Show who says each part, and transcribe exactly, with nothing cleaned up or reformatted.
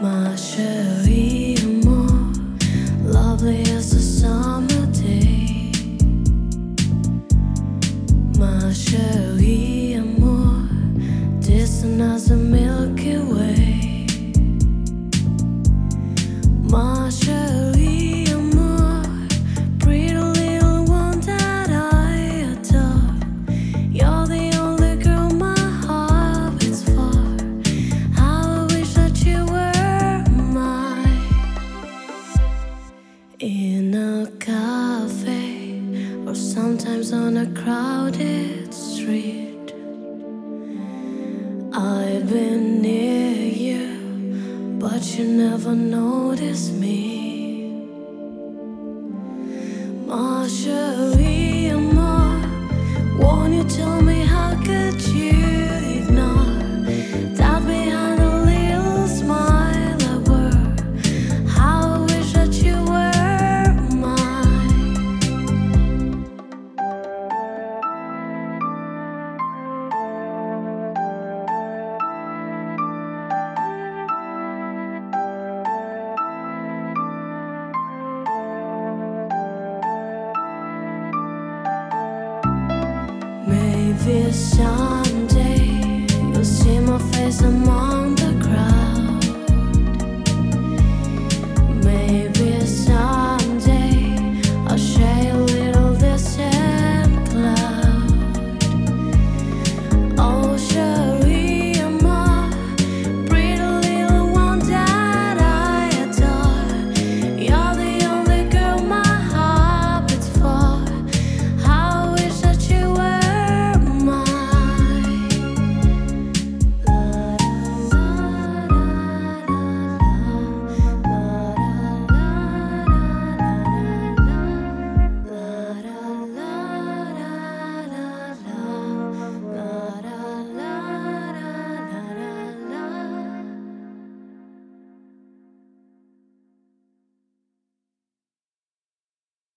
Speaker 1: Ma chérie, amor, lovely as a summer day. Ma chérie, amor, distant as the Milky Way. Ma chérie, amor, pretty little one that I adore. You're the only girl my heart beats for. How I wish that you were mine. In a cafe, or sometimes on a crowded street, I've been near you, but you never noticed me. Ma chérie, amor, won't you tell me how could you ignore that behind a little smile I were? How I wish that you were mine. Maybe some